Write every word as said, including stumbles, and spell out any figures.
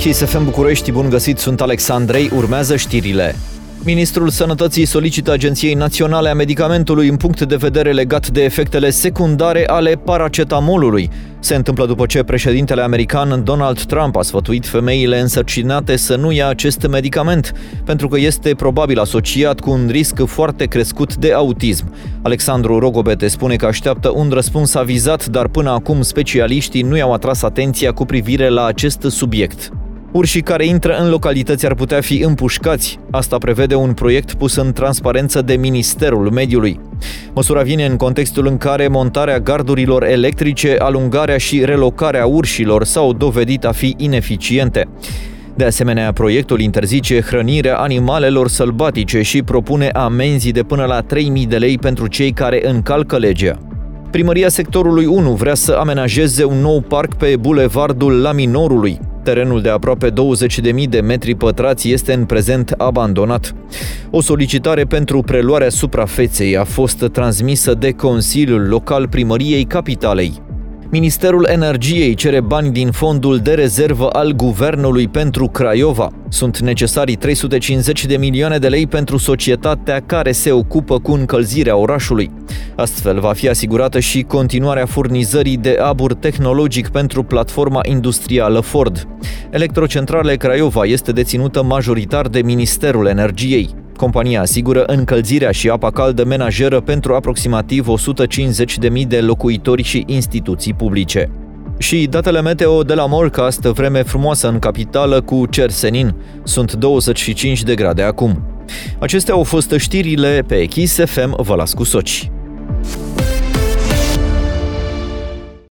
Kiss F M București, bun găsit, sunt Alexandrei, urmează știrile. Ministrul Sănătății solicită Agenției Naționale a Medicamentului în punct de vedere legat de efectele secundare ale paracetamolului. Se întâmplă după ce președintele american Donald Trump a sfătuit femeile însărcinate să nu ia acest medicament, pentru că este probabil asociat cu un risc foarte crescut de autism. Alexandru Rogobete spune că așteaptă un răspuns avizat, dar până acum specialiștii nu i-au atras atenția cu privire la acest subiect. Urșii care intră în localități ar putea fi împușcați. Asta prevede un proiect pus în transparență de Ministerul Mediului. Măsura vine în contextul în care montarea gardurilor electrice, alungarea și relocarea urșilor s-au dovedit a fi ineficiente. De asemenea, proiectul interzice hrănirea animalelor sălbatice și propune amenzi de până la trei mii de lei pentru cei care încalcă legea. Primăria sectorului unu vrea să amenajeze un nou parc pe bulevardul Laminorului. Terenul de aproape douăzeci de mii de metri pătrați este în prezent abandonat. O solicitare pentru preluarea suprafeței a fost transmisă de Consiliul Local Primăriei Capitalei. Ministerul Energiei cere bani din fondul de rezervă al Guvernului pentru Craiova. Sunt necesari trei sute cincizeci de milioane de lei pentru societatea care se ocupă cu încălzirea orașului. Astfel va fi asigurată și continuarea furnizării de abur tehnologic pentru platforma industrială Ford. Electrocentrale Craiova este deținută majoritar de Ministerul Energiei. Compania asigură încălzirea și apa caldă menajeră pentru aproximativ o sută cincizeci de mii de locuitori și instituții publice. Și datele meteo de la Morecast, vreme frumoasă în capitală cu cer senin. Sunt douăzeci și cinci de grade acum. Acestea au fost știrile pe Kiss F M, vă las cu soci.